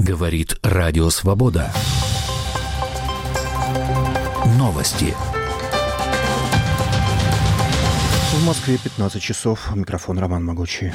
Говорит Радио Свобода. Новости. В Москве 15 часов. Микрофон Роман Могучий.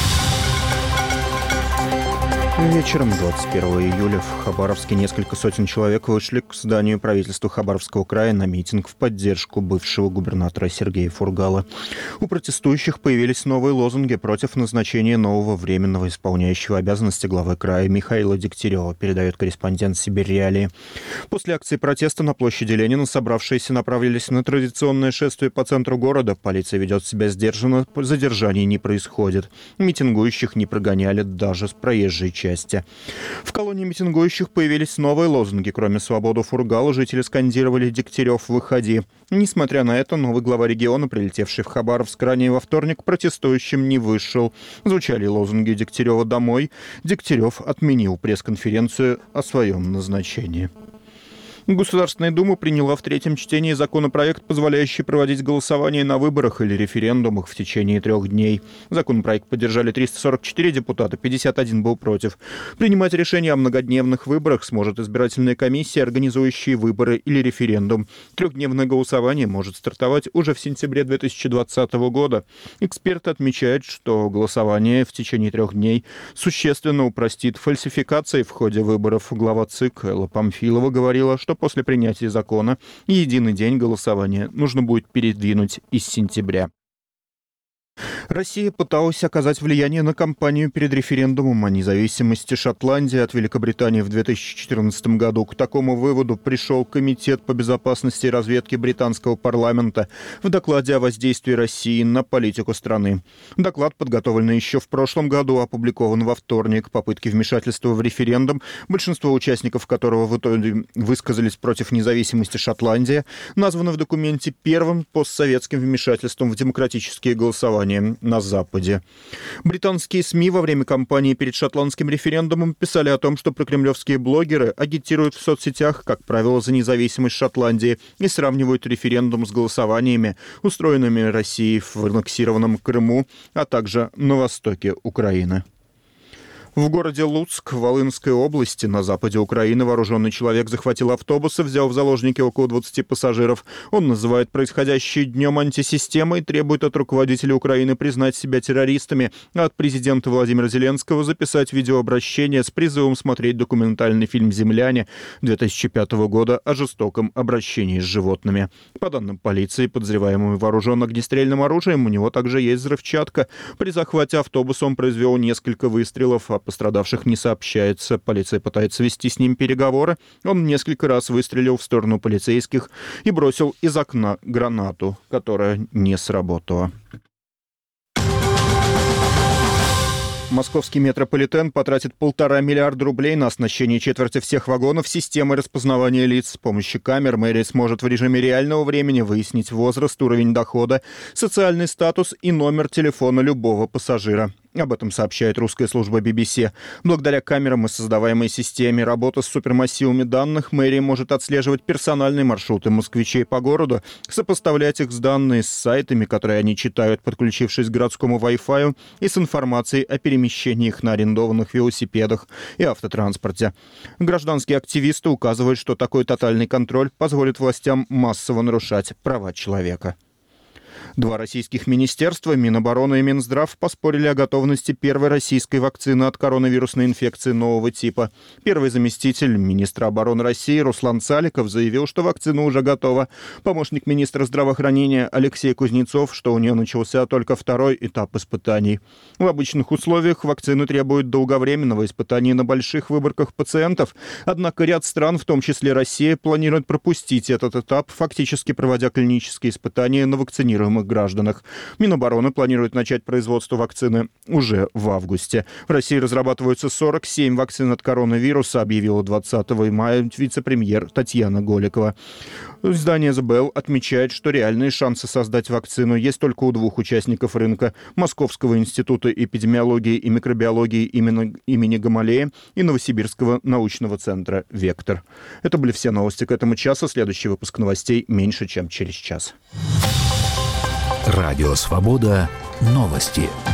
Вечером 21 июля в Хабаровске несколько сотен человек вышли к зданию правительства Хабаровского края на митинг в поддержку бывшего губернатора Сергея Фургала. У протестующих появились новые лозунги против назначения нового временного исполняющего обязанности главы края Михаила Дегтярева, передает корреспондент «Сибирь-Реалии». После акции протеста на площади Ленина собравшиеся направились на традиционное шествие по центру города. Полиция ведет себя сдержанно, задержаний не происходит. Митингующих не прогоняли даже с проезжей части. В колонии митингующих появились новые лозунги. Кроме «Свободу Фургала» жители скандировали «Дегтярев, выходи». Несмотря на это, новый глава региона, прилетевший в Хабаровск ранее во вторник, протестующим не вышел. Звучали лозунги «Дегтярева домой». Дегтярев отменил пресс-конференцию о своем назначении. Государственная Дума приняла в третьем чтении законопроект, позволяющий проводить голосование на выборах или референдумах в течение 3 дней. Законопроект поддержали 344 депутата, 51 был против. Принимать решение о многодневных выборах сможет избирательная комиссия, организующая выборы или референдум. 3-дневное голосование может стартовать уже в сентябре 2020 года. Эксперты отмечают, что голосование в течение 3 дней существенно упростит фальсификации в ходе выборов. Глава ЦИК Элла Памфилова говорила, что после принятия закона единый день голосования нужно будет передвинуть из сентября. Россия пыталась оказать влияние на кампанию перед референдумом о независимости Шотландии от Великобритании в 2014 году. К такому выводу пришел Комитет по безопасности и разведке британского парламента в докладе о воздействии России на политику страны. Доклад, подготовленный еще в прошлом году, опубликован во вторник. Попытки вмешательства в референдум, большинство участников которого в итоге высказались против независимости Шотландии, названы в документе первым постсоветским вмешательством в демократические голосования на Западе. Британские СМИ во время кампании перед шотландским референдумом писали о том, что прокремлевские блогеры агитируют в соцсетях, как правило, за независимость Шотландии и сравнивают референдум с голосованиями, устроенными Россией в аннексированном Крыму, а также на востоке Украины. В городе Луцк, Волынской области, на западе Украины, вооруженный человек захватил автобус и взял в заложники около 20 пассажиров. Он называет происходящее днем антисистемы и требует от руководителей Украины признать себя террористами, а от президента Владимира Зеленского записать видеообращение с призывом смотреть документальный фильм «Земляне» 2005 года о жестоком обращении с животными. По данным полиции, подозреваемый вооружен огнестрельным оружием, у него также есть взрывчатка. При захвате автобуса он произвел несколько выстрелов, а пострадавших не сообщается. Полиция пытается вести с ним переговоры. Он несколько раз выстрелил в сторону полицейских и бросил из окна гранату, которая не сработала. Московский метрополитен потратит 1,5 миллиарда рублей на оснащение четверти всех вагонов системой распознавания лиц. С помощью камер мэрия сможет в режиме реального времени выяснить возраст, уровень дохода, социальный статус и номер телефона любого пассажира. Об этом сообщает русская служба BBC. Благодаря камерам и создаваемой системе работы с супермассивами данных, мэрия может отслеживать персональные маршруты москвичей по городу, сопоставлять их с данными с сайтами, которые они читают, подключившись к городскому Wi-Fi, и с информацией о перемещениях на арендованных велосипедах и автотранспорте. Гражданские активисты указывают, что такой тотальный контроль позволит властям массово нарушать права человека. 2 российских министерства, Минобороны и Минздрав, поспорили о готовности первой российской вакцины от коронавирусной инфекции нового типа. Первый заместитель министра обороны России Руслан Саликов заявил, что вакцина уже готова. Помощник министра здравоохранения Алексей Кузнецов, что у нее начался только 2-й этап испытаний. В обычных условиях вакцины требуют долговременного испытания на больших выборках пациентов. Однако ряд стран, в том числе Россия, планирует пропустить этот этап, фактически проводя клинические испытания на вакцинируемых гражданах. Минобороны планирует начать производство вакцины уже в августе. В России разрабатываются 47 вакцин от коронавируса, объявила 20 мая вице-премьер Татьяна Голикова. Издание The Bell отмечает, что реальные шансы создать вакцину есть только у 2 участников рынка: Московского института эпидемиологии и микробиологии имени Гамалея и Новосибирского научного центра «Вектор». Это были все новости к этому часу. Следующий выпуск новостей меньше, чем через час. Радио «Свобода». Новости.